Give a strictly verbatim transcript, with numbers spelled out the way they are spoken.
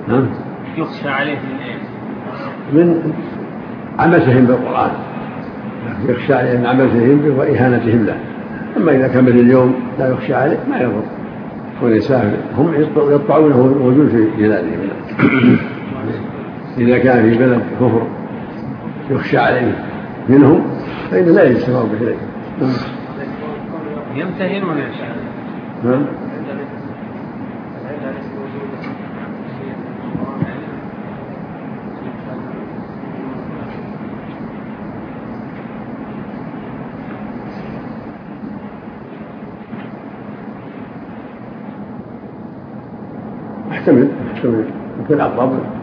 نعم. يخشى عليه من ايه؟ من عبثهم بالقرآن، يخشى عليه من عبثهم به وإهانتهم له. أما إذا كان مثل اليوم لا يخشى عليه ما يضر، والنساء هم يطبعونه وجود في بلادهم. إذا كان في بلد كفر يخشى عليه منهم فإن لا يجوز السفر به إليه. يمتهنون يا شيخ. نعم. احتمل احتمل يمكن أقرب